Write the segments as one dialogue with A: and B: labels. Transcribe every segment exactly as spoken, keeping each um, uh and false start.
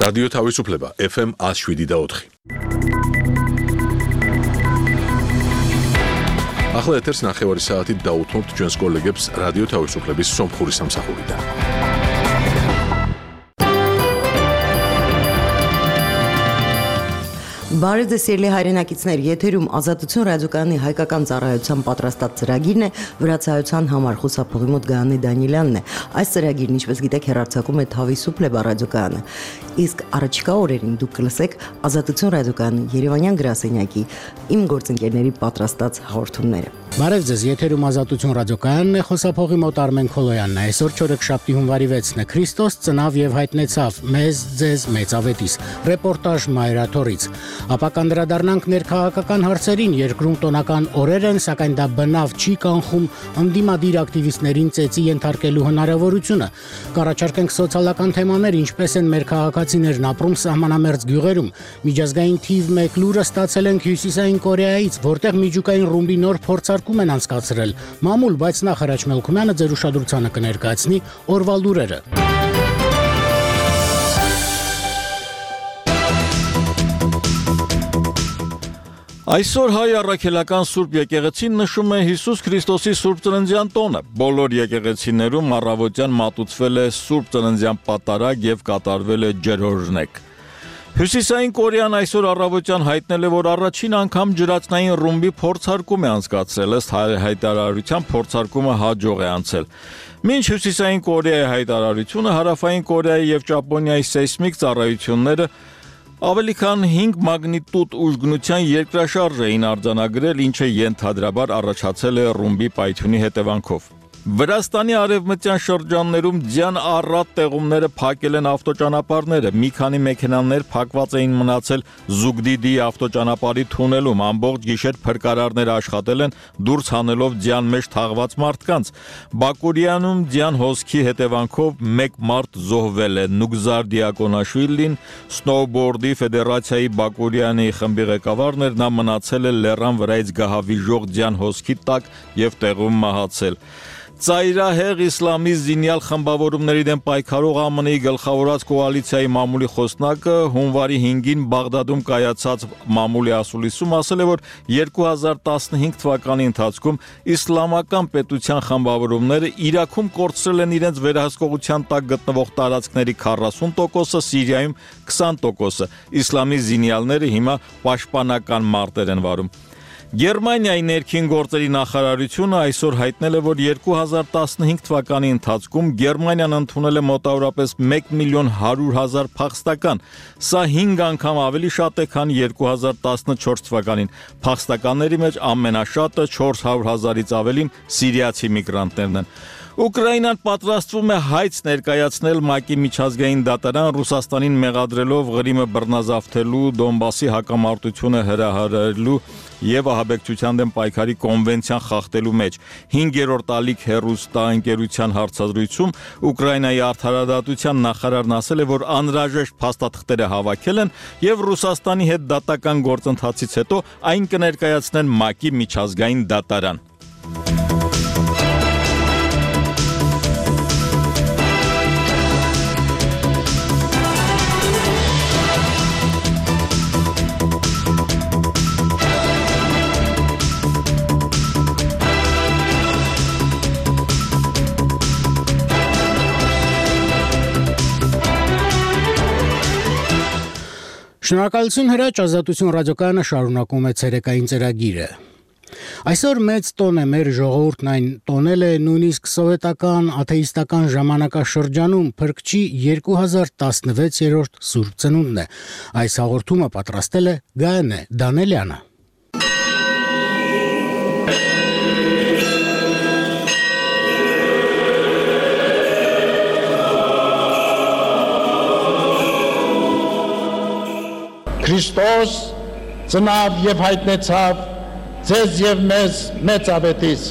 A: რადიო თავისუფლება F M one oh seven და four. ახლა ეთერს ნახევარი საათით დაუთმობთ ჩვენს კოლეგებს რადიო თავისუფლების სომხური სამსახურიდან.
B: Բարև ձեզ սիրելի հայրենակիցներ, եթերում Ազատություն ռադիոկայանի հայկական ծառայության պատրաստած ծրագիրն է, վրացայության համար խուսափողի մոտ Գայանե Դանիելյանն է։ Այս ծրագիրն, ինչպես գիտեք, հեռարձակում է Თავისუფლება ռադիոկայանը։ Իսկ առաջիկա օրերին դուք կլսեք Ազատություն ռադիոկայանի Երևանյան գրասենյակի իմ գործընկերների պատրաստած հաղորդումները։
C: Բարև ձեզ, եթերում Ազատություն ռադիոկայանն է, խոսափողի մոտ Արմեն Քոլոյանն է։ Այսօր չորեքշաբթի հունվարի վեցն է։ Քրիստոս ծնավ եւ հայտնեցավ մեզ ձեզ մեծավետիս։ Ռեպորտաժ Մայրաթորից։ Ապա կանդրադառնանք ներքաղաքական հարցերին, երկրում տոնական օրեր են, սակայն դա բնավ չի կանխում ընդդիմադիր ակտիվիստներին ծեծի ենթարկելու հնարավորությունը։ Կառաջարկենք սոցիալական թեմաներ, ինչպես են մեր քաղաքացիներն ապրում սահմանամերձ գյուղերում։ Միջազգային թիվ մեկ լուրը ստացել ենք Հյուսիսային Կորեայից, որտեղ միջուկային ռումբի նոր փորձարկում են անցկացրել։ Մամուլ, բայց նախ Հրաչ Մելքումյանը ձեր ուշադրությանը կներկայացնի օրվա լուրերը։
D: Այսօր հայ առաքելական Սուրբ եկեղեցին նշում է Հիսուս Քրիստոսի Սուրբ Ծննդյան տոնը։ Բոլոր եկեղեցիներում առավոտյան մատուցվել է Սուրբ Ծննդյան պատարագ եւ կատարվել է ջերօրհնեք։ Հյուսիսային Կորեան այսօր առավոտյան հայտնել է, որ առաջին անգամ ջրածնային ռումբի փորձարկում է անցկացրել, ըստ հայտարարության փորձարկումը հաջող է անցել։ Մինչ Հյուսիսային Կորեայի հայտարարությունը Հարավային Կորեայի եւ Ճապոնիայի սեյսմիկ ծառայությունները ավելի քան հինգ մագնիտուդ ուժգնության երկրաշարժ էին արձանագրել, ինչը ենթադրաբար առաջացել է ռումբի պայթյունի հետևանքով։ Վրաստանի արևմտյան շրջաններում ձյան առատ տեղումները փակել են ավտոճանապարհները, մի քանի մեքենաներ փակված էին մնացել Զուգդիդի ավտոճանապարհի թունելում, ամբողջ գիշեր փրկարարներ աշխատել են դուրս հանելով ձյան մեջ թաղված մարդկանց։ Բակուրյանում ձյան հոսքի հետևանքով մեկ մարդ զոհվել է։ Նուգզար Դիակոնաշվիլին, սնոուբորդի ֆեդերացիայի Բակուրյանի խմբի ղեկավարն էր, նա մնացել է լեռան վրայից գահավիժող ձյան հոսքի տակ եւ տեղում մահացել։ Ծայրահեղ իսլամի զինյալ խմբավորումների դեմ պայքարող ԱՄՆ -ի գլխավորած կոալիցիայի մամուլի խոսնակը հունվարի հինգին Բաղդադում կայացած մամուլի ասուլիսում ասել է, որ երկու հազար տասնհինգ թվականի ընթացքում իսլամական պետության խմբավորումները Իրաքում կորցրել են իրենց վերահսկողության տակ գտնվող տարածքների քառասուն տոկոսը, Սիրիայում քսան տոկոսը։ Իսլամի զինյալները հիմա պաշտպանական մարտեր են վարում։ Գերմանիայի ներքին գործերի նախարարությունը այսօր հայտնել է, որ երկու հազար տասնհինգ թվականի ընթացքում Գերմանիան ընդունել է մոտավորապես մեկ միլիոն հարյուր հազար փախստական։ Սա հինգ անգամ ավելի շատ է, քան երկու հազար տասնչորս թվականին։ Փախստականների մեջ ամենաշատը չորս հարյուր հազարից ավելին սիրիացի միգրանտներն են։ Ուկրաինան պատրաստվում է հայց ներկայացնել ՄԱԿ-ի միջազգային դատարան Ռուսաստանին մեղադրելով Ղրիմը բռնազավթելու, Դոնբասի հակամարտությունը հրահրելու եւ ահաբեկչության դեմ պայքարի կոնվենցիան խախտելու մեջ։ Հինգերորդ ալիք հեռուստաընկերության հարցազրույցում Ուկրաինայի արդարադատության նախարարն ասել է, որ անհրաժեշտ փաստաթղթերը հավաքել են եւ Ռուսաստանի հետ դատական գործընթացից հետո այն կներկայացնեն ՄԱԿ-ի միջազգային դատարան։
C: Շնորհակալություն Հրաչ, Ազատություն ռադիոկայանը շարունակում է ցերեկային ծրագիրը։ Այսօր մեծ տոն է մեր ժողովուրդն այն տոնել է նույնիսկ սովետական աթեիստական ժամանակաշրջանում Փրկչի երկու հազար տասնվեցերորդ Սուրբ Ծնունդն է։ Այս հաղորդումը պատրաստել է Գայանե Դանիելյանը։
E: Քրիստոս ծնավ եւ հայտնեցավ ձեզ եւ մեզ մեծավետիս։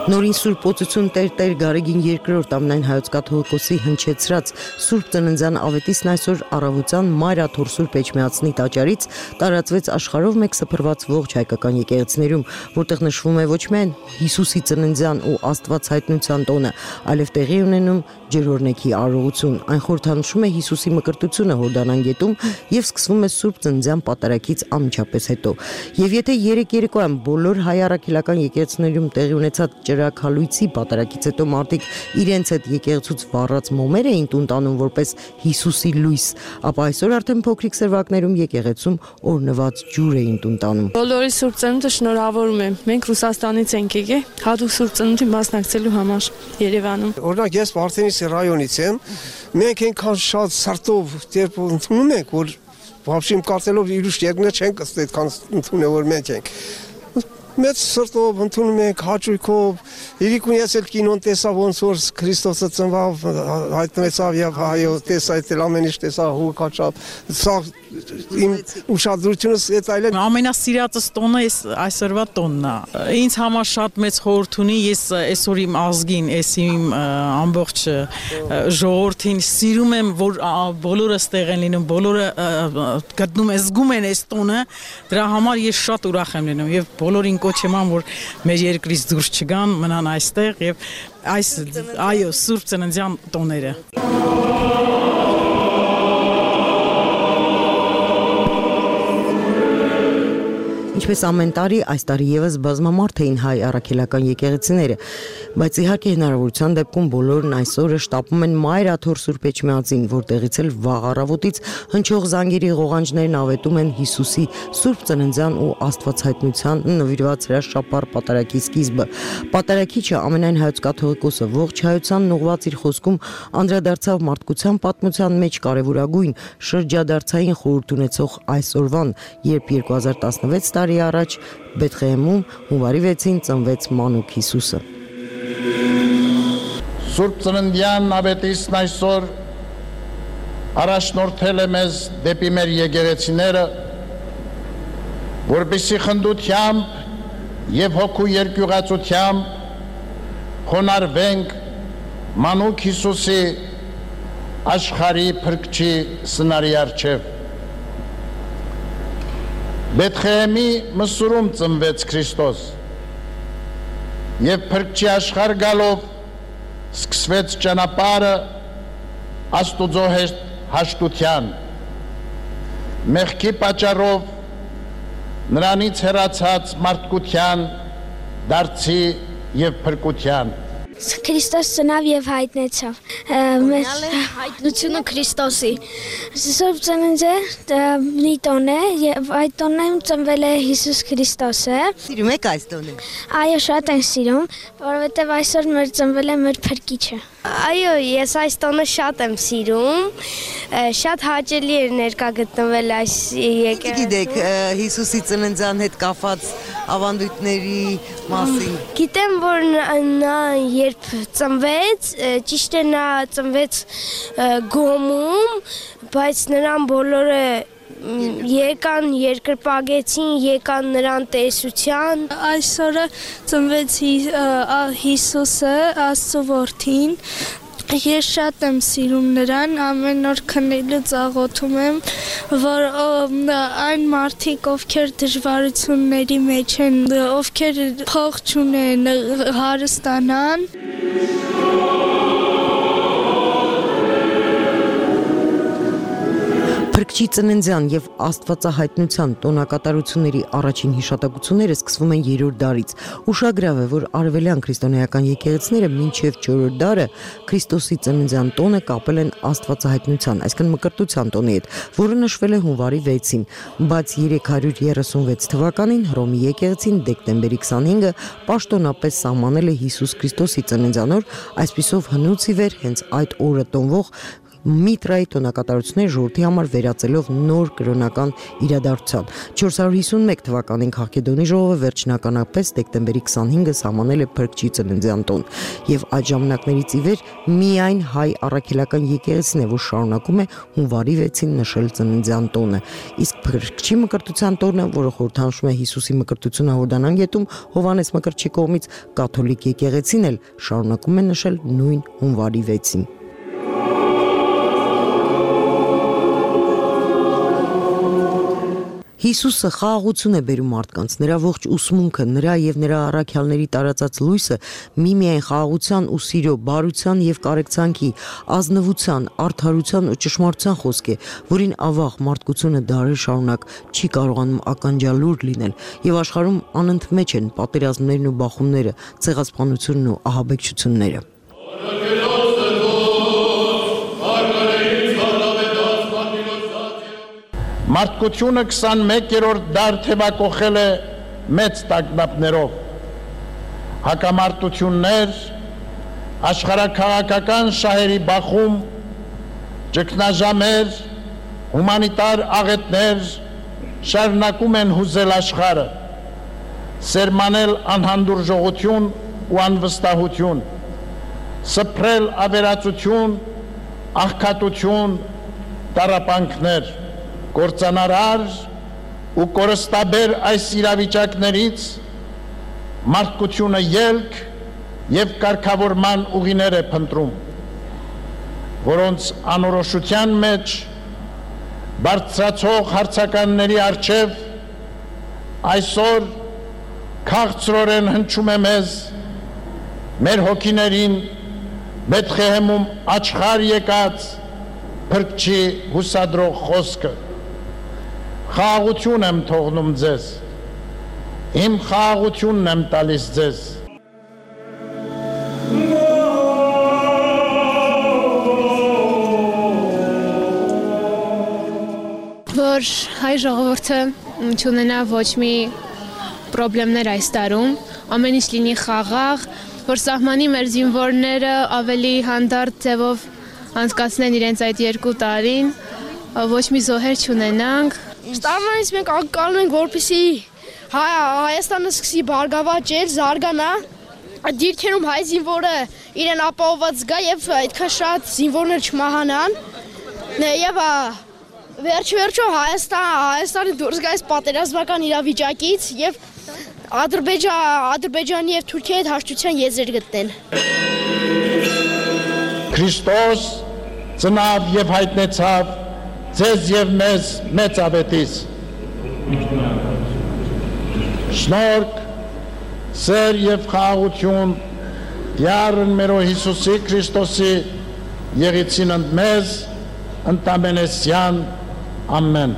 B: Նորին Սուրբ Օծություն Տեր-Տեր Գարեգին երկրորդ ամենայն հայոց կաթողիկոսի հնչեցրած Սուրբ Ծննդյան ավետիսն այսօր առավոտյան Մայրաթոր Սուրբ Էջմիածնի տաճարից տարածվեց աշխարհով մեկ սփռված ողջ հայկական եկեղեցիներում, որտեղ նշվում է ոչ միայն Հիսուսի ծննդյան ու Աստված հայտնության տոնը, այլև տեղի ունենում ջրօրնեքի արարողություն։ Այն խորհրդանշում է Հիսուսի մկրտությունը Հորդանան գետում եւ սկսվում է Սուրբ Ծննդյան պատարագից անմիջապես հետո։ Եվ եթե երեք երեկոյան բոլոր հայ առաքելական եկեղեցիներում տեղի ունեցած ջրաքալույցի պատարագից հետո մարդիկ իրենց հետ եկեղեցուց վառած մոմեր էին տուն տանում որպես Հիսուսի լույս, ապա այսօր արդեն փոքրիկ սերվակներում եկեղեցում օրնված ջուր էին տուն տանում։
F: Բոլորի Սուրբ Ծնունդը շնորհավորում եմ։ Մենք Ռուսաստանից ենք եկել հատուկ Սուրբ Ծնունդին մասնակցելու համար Երևանում։
G: Օրինակ ես Վարդենիսի ռայոնից եմ, մենք այնքան շատ սրտով երբ ընդունում ենք, որ բավարար կարծելով իրուշ երկնը չենք ըստ այդքան ընդունել որ մենք ենք։ Մեծ սրտով ընդունում ենք հաճույքով, իրիկուն ես էլ կինոն տեսա ոնց որ Քրիստոսը ծնվավ, հայտնվեցավ եւ հայո տեսա այդ ամեն ինչ տեսա հոգաչապ, սա իմ ուշադրությունս այդ այլն
H: ամենասիրածս տոնը էս այսօրվա տոնն է։ Ինձ համար շատ մեծ խորհուրդ ունի, ես այսօր իմ ազգին, էս իմ ամբողջ ժողովրդին սիրում եմ, որ բոլորը ստեղ են լինում, բոլորը գտնում են, զգում են այս տոնը, դրա համար ես շատ ուրախ եմ լինում եւ բոլորին կոչ եմ անում, որ մեր երկրից դուրս չգան, մնան այստեղ եւ այս այո Սուրբ Ծննդյան տոները։
B: Ինչպես ամեն տարի, այս տարի եւս բազմամարդ էին հայ առաքելական եկեղեցիները, բայց իհարկե հնարավորության դեպքում բոլորն այսօրը շտապում են Մայրաթոր Սուրբ Էջմիածին, որտեղից էլ վաղ առավոտից հնչող զանգերի ղողանջներն ավետում են Հիսուսի Սուրբ Ծննդյան ու Աստվածհայտնության նվիրված հրաշապար պատարագի սկիզբը։ Պատարագիչը ամենայն հայոց կաթողիկոսը ողջ հայությանն ուղղված իր խոսքում անդրադարձավ մարդկության պատմության մեջ կարևորագույն շրջադարձային խորհուրդ ունեցող այս օրվան, երբ երկու հազար տասնվեց տարի առաջ Բեթղեհեմում հունվարի վեցին ծնվեց մանուկ Հիսուսը։
E: Սուրբ Ծննդյան ավետիսն այսօր առաջնորդել է մեզ դեպի մեր եկեղեցիները, որպեսզի խնդությամբ եւ հոգու երկյուղացությամբ խոնարհվենք մանուկ Հիսուսի աշխարհի փրկչի սնարի առջև։ Բեթղեհեմի մսուրում ծնվեց Քրիստոս եւ փրկչի աշխարհ գալով սկսվեց ճանապարհը Աստուծո հաշտության։ Մեղքի պատճառով նրանից հեռացած մարդկության դարձի եւ փրկության։
I: Քրիստոս ծնավ եւ հայտնեցավ։ Մեր հայտնությունը Քրիստոսի։ Սուրբ Ծննդը մի տոն է եւ այդ տոնում ծնվել է Հիսուս Քրիստոսը։
B: Սիրում եք այս տոնը։
I: Այո, շատ եմ սիրում, որովհետեւ այսօր մեր ծնվել է մեր փրկիչը։ Այո, ես այս տոնը շատ եմ սիրում։ Շատ հաճելի է ներկա գտնվել այս եկեղեցում։
B: Գիտեք Հիսուսի ծննդյան հետ կապված ավանդույթների մասին։
I: Գիտեմ, որ նա երբ ծնվեց, ճիշտ է նա ծնվեց Գոմում, բայց նրան բոլորը եկան, երկրպագեցին, եկան նրան տեսության։
F: Այսօրը ծնվեց Հիսուսը, Աստծո որդին։ Ես շատ եմ սիրում նրան, ամեն օր քնելուց աղոթում եմ, որ այն մարդիկ, ովքեր դժվարությունների մեջ են, ովքեր փող չունեն, հարստանան։
B: Փրկչի ծննդյան եւ Աստվածահայտնության տոնակատարությունների առաջին հիշատակությունները սկսվում են երրորդ դարից։ Ուշագրավ է, որ արևելյան քրիստոնեական եկեղեցիները մինչև չորրորդ դարը Քրիստոսի ծննդյան տոնը կապել են Աստվածահայտնության, այսինքն մկրտության տոնի հետ, որը նշվել է հունվարի վեցին, բայց երեք հարյուր երեսունվեց թվականին Հռոմի եկեղեցին դեկտեմբերի քսանհինգը պաշտոնապես սահմանել է Հիսուս Քրիստոսի ծննդյան օր, այսպիսով հնուց ի վեր հենց այդ օրը տոնվող Միտրայի տոնակատարությունները ժողովրդի համար վերածելով նոր կրոնական իրադարձության։ չորս հարյուր հիսունմեկ թվականին Խաղկեդոնի ժողովը վերջնականապես դեկտեմբերի քսանհինգը սահմանել է Փրկչի ծննդյան տոն, եւ այդ ժամանակներից ի վեր միայն հայ առաքելական եկեղեցին է, որ շարունակում է հունվարի վեցին նշել ծննդյան տոնը, իսկ Փրկչի մկրտության տոնը, որը խորհրդանշում է Հիսուսի մկրտությունը Հորդանան գետում Հովհաննես Մկրտչի կողմից, կաթոլիկ եկեղեցին էլ շարունակում է նշել նույն հունվարի վեցին։ Հիսուսը խաղաղություն է բերում մարդկանց, նրա ողջ ուսմունքը, նրա եւ նրա առաքյալների տարածած լույսը միմիայն խաղաղության ու սիրո, բարության եւ կարեկցանքի, ազնվության, արդարության ու ճշմարտության խոսք է, որին ավաղ մարդկությունը դարեր շարունակ չի կարողանում ականջալուր լինել, եւ աշխարհում անընդմեջ են պատերազմներն ու բախումները, ցեղասպանությունն ու ահաբեկչությունները։
E: Մարդկությունը քսանմեկերորդ դար թևակողել է մեծ տագնապներով, հակամարտություններ, աշխարհաքաղաքական շահերի բախում, ճգնաժամեր, հումանիտար աղետներ շարունակում են հուզել աշխարհը, սերմանել անհանդուրժողություն ու անվստահություն, սփռել ավերածություն, աղքատություն, տառապանքներ, գործանարար ու կորստաբեր այս իրավիճակներից մարդկությունը ելք եւ կարգավորման ուղիներ է փնտրում, որոնց անորոշության մեջ բարձրացող հարցականների առջև այսօր քաղցրորեն հնչում է մեզ մեր հոգիներին Բեթխեհեմում աչխար եկած Փրկչի հուսադրող խոսքը։ Խաղաղություն եմ թողնում ձեզ, իմ խաղաղությունն եմ տալիս ձեզ։
J: Որ հայ ժողովուրդը չունենա ոչ մի պրոբլեմներ այս տարում, ամեն ինչ լինի խաղաղ, որ սահմանի մեր զինվորները ավելի հանդարտ ձևով անցկացնեն իրենց այդ երկու տարին, ոչ մի զոհեր չունենանք։
I: Ստանալից մենք ակալում ենք, որպեսի Հայաստանը սկսի բարգավաճել, զարգանա, դիրքերում հայ զինվորը իրեն ապահովված զգա եւ այդքան շատ զինվորներ չմահանան, եւ վերջ-վերջո Հայաստանը դուրս գա այս պատերազմական իրավիճակից եւ Ադրբեջանի եւ Թուրքիայի հետ հաշտության եզրեր գտնեն։
E: Քրիստոս ծնավ եւ հայտնեցավ ձեզ եւ մեզ մեծ ավետիս։ Շնորհք, սեր եւ խաղաղություն Յարն մեր Հիսուսի Քրիստոսի եղեցին ընդ մեզ ընտամենեսյան ամեն։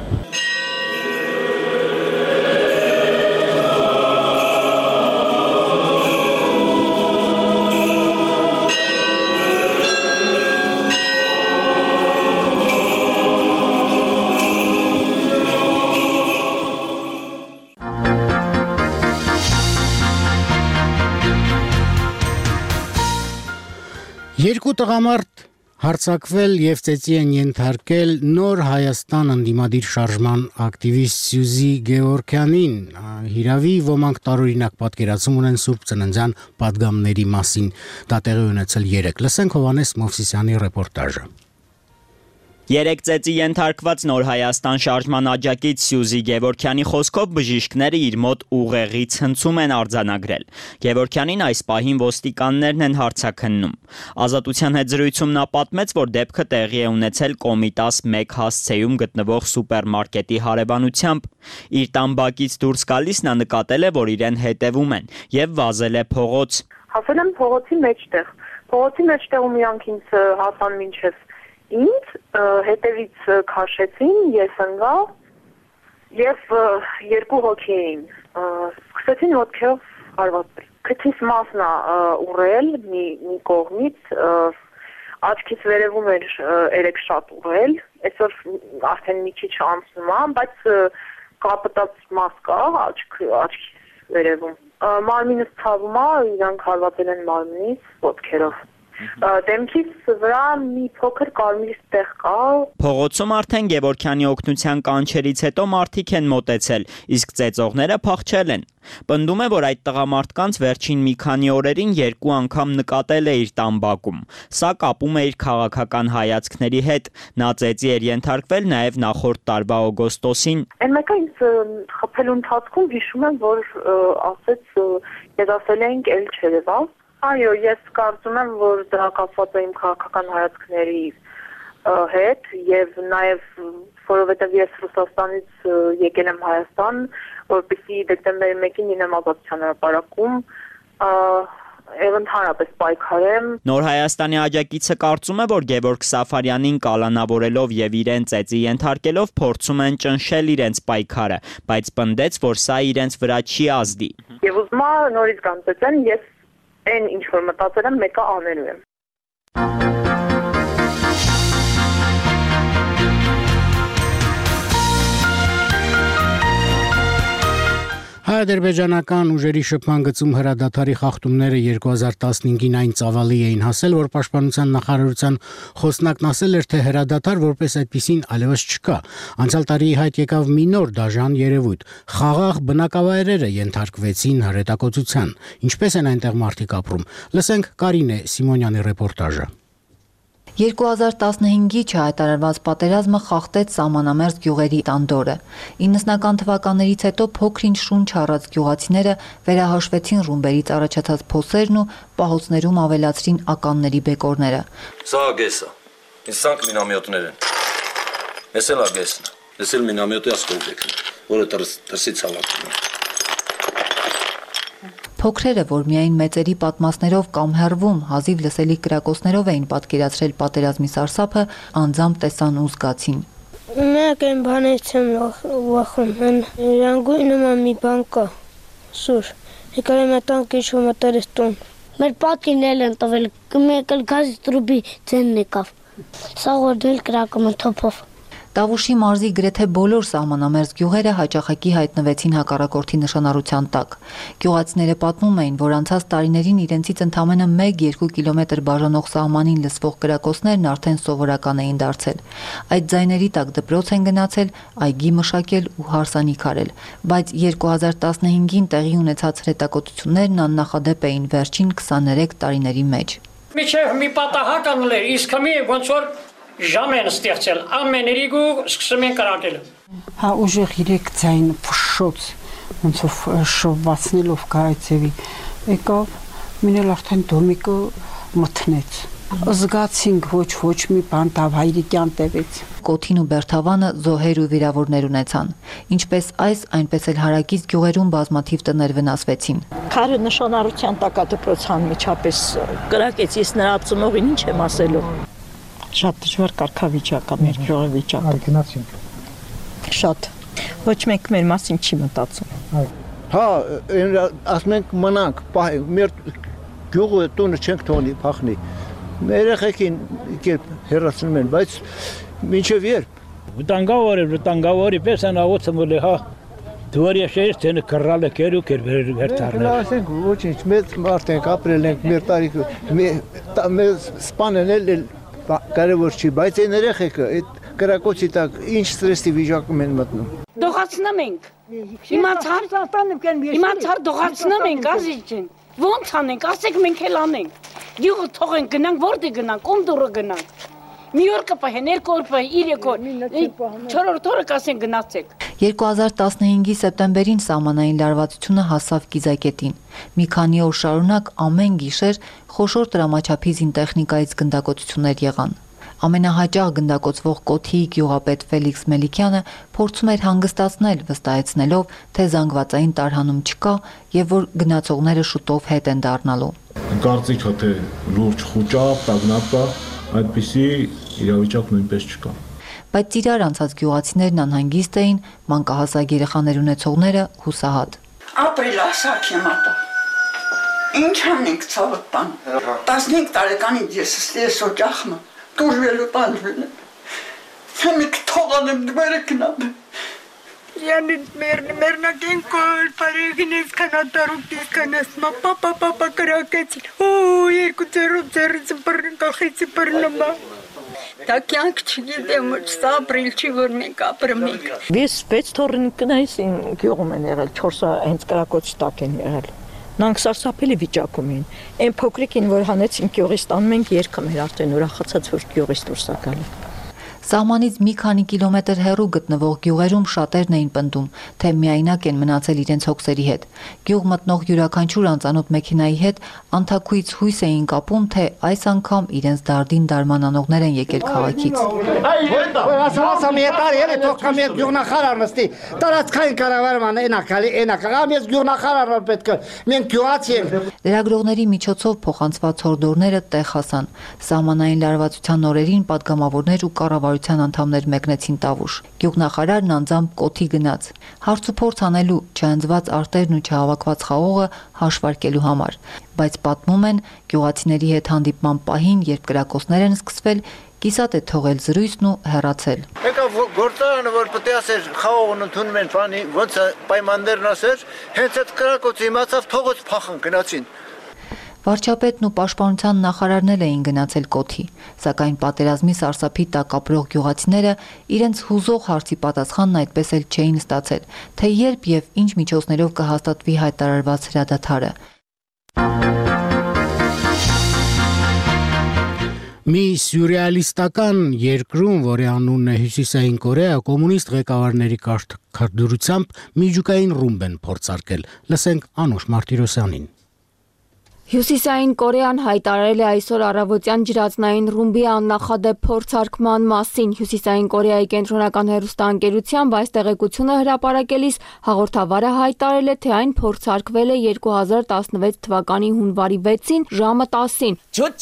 C: Երկու տղամարդ հարցակվել եւ ծեծի են ենթարկել նոր Հայաստան ընդդիմադիր շարժման ակտիվիստ Սյուզի Գևորգյանին։ Հիրավի ոմանք տարօրինակ պատկերացում ունեն Սուրբ Ծննդյան պատգամների մասին։ Դա տեղի ունեցել երեկ։ Լսենք Հովհաննես Մովսիսյանի ռեպորտաժը։
K: Երեք ծեծի ենթարկված Նոր Հայաստան շարժման աջակից Սյուզի Գևորգյանի խոսքով բժիշկները իր մոտ ուղեղից հնցում են արձանագրել։ Գևորգյանին այս պահին ոստիկաններն են հարցաքննում։ Ազատության հետ զրույցում նա պատմեց, որ դեպքը տեղի է ունեցել Կոմիտաս մեկ հասցեում գտնվող սուպերմարկետի հարևանությամբ։ Իր տան բակից դուրս գալիս նա նկատել է, որ իրեն հետևում են եւ վազել է փողոց։
L: Հասել եմ փողոցի մեջտեղ։ Փողոցի մեջտեղում իրանք ինձ հասան մինչև ինձ, հետևից քաշեցին, ես ընկա եւ երկու հոգի էին։ Սկսեցին ոտքերով հարվածել։ Քթիս մասն ուռել մի մի կողմից, աչքից վերևում էր երեք շատ ուռել, այսօր արդեն մի քիչ անցնում է, բայց կապտած մաս կա աչք աչքից վերևում։ Մարմինս ցավում է, իրանք հարվածել են մարմնից ոտքերով։ Դեմքիս վրա մի փոքր կարմիր տեղ կա։
K: Փողոցում արդեն Գևորգյանի օգնության կանչերից հետո մարդիկ են մոտեցել, իսկ ծեծողները փախչել են։ Պնդում է, որ այդ տղամարդկանց վերջին մի քանի օրերին երկու անգամ նկատել է իր տան բակում։ Սա կապում է իր քաղաքական հայացքների հետ։ Նա ծեծի էր ենթարկվել նաև նախորդ տարվա օգոստոսին։
L: Այն մեկը ինձ խփելու ընթացքում հիշում եմ, որ ասեց ես ասել էինք էլ չերևա։ Այո, ես կարծում եմ, որ դա կապված է իմ քաղաքական հայացքների հետ եւ նաեւ որովհետեւ ես Ռուսաստանից եկել եմ Հայաստան, որպեսզի դեկտեմբերի մեկին լինեմ ազատության հրապարակում, եւ ընդհանրապես պայքարեմ։
K: Նոր Հայաստանի աջակիցը կարծում է, որ Գևորգ Սաֆարյանին կալանավորելով եւ իրեն ծեծի ենթարկելով փորձում են ճնշել իրենց պայքարը, բայց պնդեց, որ սա իրենց վրա չի ազդի։
L: Եվ ուզում եմ նորից կանցնեմ, ես այն ինչ որ մտածել եմ, մեկը անելու եմ։
C: Հայ-ադրբեջանական ուժերի շփման գծում հրադադարի խախտումները երկու հազար տասնհինգին այն ծավալի էին հասել, որ Պաշտպանության նախարարության խոսնակն ասել էր, թե հրադադար որպես այդպիսին այլևս չկա։ Անցյալ տարի ի հայտ եկավ մի նոր դաժան երևույթ։ Խաղաղ բնակավայրերը ենթարկվեցին հրետակոծության։ Ինչպես են այնտեղ մարդիկ ապրում։ Լսենք Կարինե Սիմոնյանի ռեպորտաժը։
M: երկու հազար տասնհինգի չհայտարարված պատերազմը խախտեց սահմանամերձ գյուղերի տանդորը։ իննսունական թվականներից հետո փոքրինչ շունչ առած գյուղացիները վերահաշվեցին ռումբերից առաջացած փոսերն ու պահոցներում ավելացրին ականների բեկորները։
N: Սա ագեսը, ինձանք մինամյոտներ են։ Ես էլ ագեսն, ես էլ մինամյոտի ասկոլտեկն, որը տրսից հալակում է։
M: Փոքրերը, որ միայն մեծերի պատմասներով կամ հեռվում հազիվ լսելի կրակոցներով էին պատկերացրել պատերազմի սարսափը, անձամբ տեսան ու զգացին։
I: Մեկ են բաներից եմ վախում, ռանգույնը մի բան կա, սուր, եկար եմ այդան կիչում մտերես տուն։ Մեր պատինել են տվել, մեկ էլ գազի տրուբի ձենն եկավ, սա որդել կրակում են թոփով։
M: Տավուշի մարզի գրեթե բոլոր սահմանամերձ գյուղերը հաճախակի հայտնվեցին հակառակորդի նշանառության տակ։ Գյուղացիները պատմում էին, որ անցած տարիներին իրենցից ընդամենը մեկ-երկու կիլոմետր բաժանող սահմանին լսվող կրակոցներն արդեն սովորական էին դարձել։ Այդ ձայների տակ դպրոց են գնացել, այգի մշակել ու հարսանիք արել, բայց երկու հազար տասնհինգին տեղի ունեցած հրետակոծություններն աննախադեպ էին վերջին քսաներեք տարիների մեջ։
O: Միջև մի պատահակ անել, իսկ մի ոնց որ ժամ են ստեղծել, ամեներիգու սկսում են կրակել։
P: Հա ուժեղ երեք ձայն ֆշոց, ոնց որ շվացնելով կարայցևի, եկավ, մինել արդեն դոմիկը մթնեց։ Զգացինք ոչ ոչ մի բան տավ հայրիկյան տևեց։
M: Կոթին ու Բերթավանը զոհեր ու վիրավորներ ունեցան։ Ինչպես այս, այնպես էլ հարակից գյուղերում բազմաթիվ տներ վնասվեցին։
Q: Քարը նշանառության տակ դպրոցան միջապես կրակեց, ես նրա ծնողին ինչ եմ ասելու։ Շատ դժվար կարգավիճակ է մեր գյուղի վիճակը։ Շատ։ Ոչ մեկ մեր մասին չի մտածում։
R: Հա, ասում ենք մնանք, մեր գյուղը տունը չենք թողնի փախնի։ Մեր երեխեքին կերպ հեռացնում են, բայց մինչև երբ։
S: Վտանգավոր է, վտանգավորի պես են աղոցը մոլի, հա։ Դուարի շերից տենը կռալ է կեր ու կեր վերթարներ։
R: Ասենք ոչինչ, մեծ մարդ ենք, ապրել ենք, մեր տարիքը, մեր սպանեն էլ կարևոր չի, բայց այն երեխեքը այդ կրակոցի տակ ինչ ստրեսի վիճակում են մտնում։
T: Դողացնում ենք։ Իմացար դողացնում ենք, ազիջին։ Ոնց անենք, ասեք մենք էլ անենք։ Գյուղը թողենք գնանք, որտե գնանք, ում դուրը գնանք։ Մի օր կպահեն, երկու օր պահեն, երեք օր, չորրորդ օրը կասեն գնացեք։
M: երկու հազար տասնհինգի սեպտեմբերին սահմանային լարվածությունը հասավ կիզակետին։ Մի քանի օր շարունակ ամեն գիշեր խոշոր տրամաչափի զինտեխնիկայից գնդակոծություններ եղան։ Ամենահաճախ գնդակոծվող Կոթիի գյուղապետ Ֆելիքս Մելիքյանը փորձում էր հանգստացնել, վստահեցնելով, թե զանգվածային տարհանում չկա եւ որ գնացողները շուտով հետ են դառնալու։
U: Կարծիքը թե լուրջ խոճապ, տագնապ, այդպիսի իրավիճակ նույնպես չկա։
M: Բայց իրար անցած գյուղացիներն անհանգիստ էին, մանկահասակ երեխաներ ունեցողները հուսահատ։
Q: Ապրիլ ասակ եմ ապա։ Ինչ անենք ցավը տան։ տասնհինգ տարեկանից ես ստես օջախը դուրվելու տանվել։ Հեմիկ թողանեմ դվերը կնապ։
V: Yani մերնակին կոր, պարեգին ես կանատարուկ դիս կանասմա, պապա, պապա կրակեցին, ու երկու ձեռով ձեռիցը բռն կախիցի բռնումա։ Դա կյանք չգիտեմ, սա ապրիլ չի, որ մենք ապրում ենք։
Q: Ես վեց թորին կնայիս իմ գյուղում են եղել, չորսը հենց կրակոց տակ են եղել։ Նրանք սարսափելի վիճակում էին։ Այն փոքրիկին, որ հանեցին գյուղից տանում ենք երգում էր արդեն ուրախացած, որ գյուղից դուրս է գալու։
M: Սահմանից մի քանի կիլոմետր հեռու գտնվող գյուղերում շատերն էին պնդում, թե միայնակ են մնացել իրենց հոգսերի հետ։ Գյուղ մտնող յուրաքանչյուր անծանոթ մեքենայի հետ անթաքույց հույս էին կապում, թե այս անգամ իրենց դարդին դարման անողներ են եկել քաղաքից։ Լրագրողների միջոցով փոխանցված հորդորները տեղ հասան։ Սահմանային լարվածության օրերին պատգամավորներ ու կառավարության անդամներ մեկնեցին Տավուշ։ Գյուղնախարարն անձամբ կոթի գնաց։ Հարց ու փորձ անելու չհանձված արտերն ու չհավաքված խաղողը հաշվարկելու համար, բայց պատմում են գյուղացիների հետ հանդիպման պահին, երբ կրակոցներ են սկսվել, կիսատ է թողել զրույցն ու հեռացել։
R: Եկավ գործարանը, որ պետք է ասեր խաղողն ընդունում են բանի, ոնց պայմաններն ասեր, հենց այդ կրակոցը իմացավ թողոց փախան գնացին։
M: Վարչապետն ու պաշտպանության նախարարն էլ էին գնացել կոթի, սակայն պատերազմի սարսափի տակ ապրող գյուղացիները իրենց հուզող հարցի պատասխանն այդպես էլ չէին ստացել, թե երբ եւ ինչ միջոցներով կհաստատվի հայտարարված հրադադարը։
C: Մի սյուրեալիստական երկրում, որի անունն է Հյուսիսային Կորեա, կոմունիստ ղեկավարների քարտուղությամբ միջուկային ռումբ են փորձարկել։ Լսենք Անուշ Մարտիրոսյանին։
A: Հյուսիսային Կորեան հայտարարել է այսօր առավոտյան ջրածնային ռումբի աննախադեպ փորձարկման մասին։ Հյուսիսային Կորեայի կենտրոնական հեռուստաընկերությամբ այս տեղեկությունը հրապարակելիս հաղորդավարը հայտարարել է, թե այն փորձարկվել է երկու հազար տասնվեց թվականի հունվարի վեցին ժամը տասին։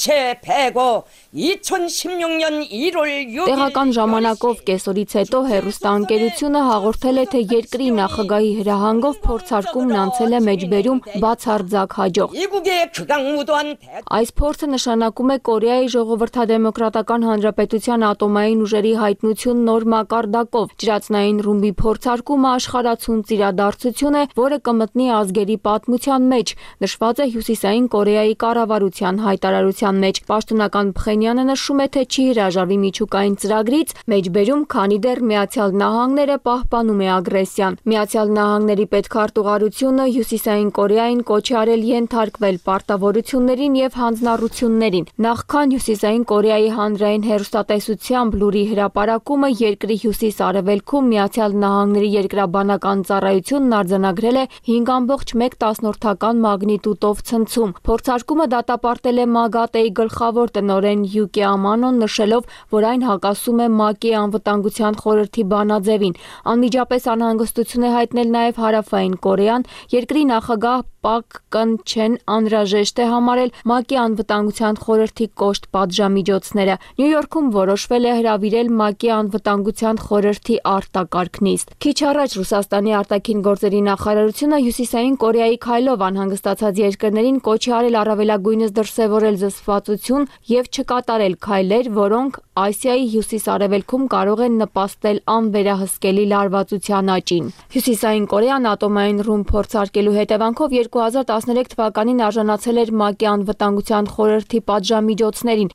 A: Տեղական ժամանակով կեսօրից հետո հեռուստաընկերությունը հաղորդել է, թե երկրի նախագահի հրահանգով փորձարկումն անցել է մեջբերում բացարձակ հաջող։ Այս փորձը նշանակում է Կորեայի ժողովրդադեմոկրատական հանրապետության ատոմային ուժերի հայտնություն նոր մակարդակով։ Ջրածնային ռումբի փորձարկումը աշխարհացունց իրադարձություն է, որը կմտնի ազգերի պատմության մեջ, նշված է Հյուսիսային Կորեայի կառավարության հայտարարության մեջ։ Պաշտոնական Փխենյանը նշում է, թե չի հրաժարվի միջուկային ծրագրից, մեջբերում, քանի դեռ Միացյալ Նահանգները պահպանում է ագրեսիան։ Միացյալ Նահանգների պետքարտուղարությունը Հյուսիսային Կորեային կոչ է արել ենթարկվել պարտավորություններին եւ հանձնառություններին։ Նախքան Հյուսիսային Կորեայի հանրային հեռուստատեսությամբ լուրի հրապարակումը երկրի հյուսիս-արևելքում Միացյալ Նահանգների երկրաբանական ծառայությունն արձանագրել է հինգ ամբողջ մեկ տասնորդական մագնիտուդով ցնցում։ Փորձարկումը դատապարտել է ՄԱԳԱՏԷ-ի գլխավոր տնօրեն Յուկի Ամանոն, նշելով, որ այն հակասում է ՄԱԿ-ի անվտանգության խորհրդի բանաձևին։ Անմիջապես անհանգստություն է հայտնել նաև Հարավային Կորեան, երկրի նախագահ Պակ Կն Չեն անհրաժեշտ է համարել ՄԱԿ-ի անվտանգության խորհրդի կոշտ պատժամիջոցները։ Նյու Յորքում որոշվել է հրավիրել ՄԱԿ-ի անվտանգության խորհրդի արտակարգ նիստ։ Քիչ առաջ Ռուսաստանի արտաքին գործերի նախարարությունը Հյուսիսային Կորեայի քայլով անհանգստացած երկրներին կոչ է արել առավելագույնս դրսևորել զսպվածություն եւ չկատարել քայլեր, որոնք Ասիայի հյուսիս-արևելքում կարող են նպաստել անվերահսկելի լարվածության աճին։ Հյուսիսային Կորեան ատոմային ռումբ փորձարկելու հետևանքով երկու հազար տասներեք թվականին արժանացել էր ՄԱԿ-ի անվտանգության խորհրդի պատժամիջոցներին։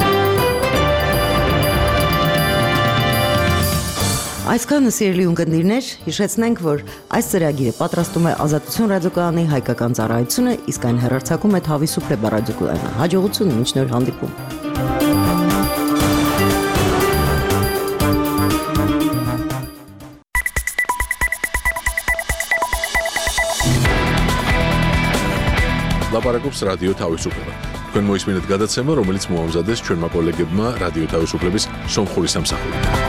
B: Այսքանը սիրելի ունկնդիրներ, հիշեցնենք, որ այս ծրագիրը պատրաստում է Ազատություն ռադիոկայանի հայկական ծառայությունը, իսկ այն հեռարձակում է Թավիսուփլե ռադիոկայանը։ Հաջողություն, մինչ նոր հանդիպում։
D: Լապարակոպս ռադիո Թավիսուփլե։ Თქვენ მოისმინეთ გადაცემა, რომელიც მოამზადეს ჩვენმა კოლეგებმა რადიო თავისუფლების სომხური სამსახური.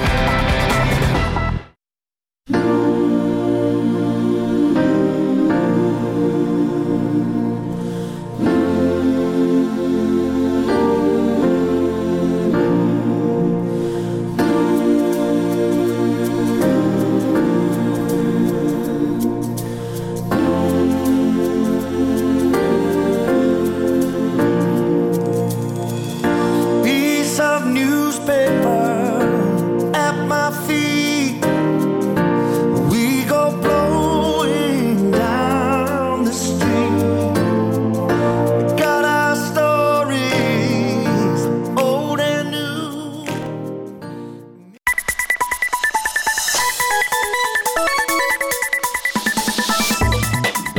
W: Piece of newspaper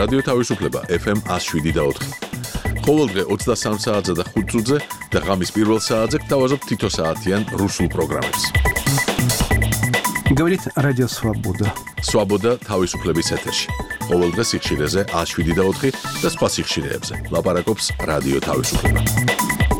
D: რადიო თავისუფლება ეფ ემ one oh seven და four. ყოველდღე ოცდასამ საათზე და ხუთ წუთზე და ღამის პირველ საათზე გთავაზობთ თითო საათიან რუსულ პროგრამებს.
G: Говорит Радио Свобода.
D: Свобода თავისუფლების ეთერში. ყოველდღე სიხშირეზე one oh seven და four და სხვა სიხშირეებზე. ლაპარაკობს რადიო თავისუფლება.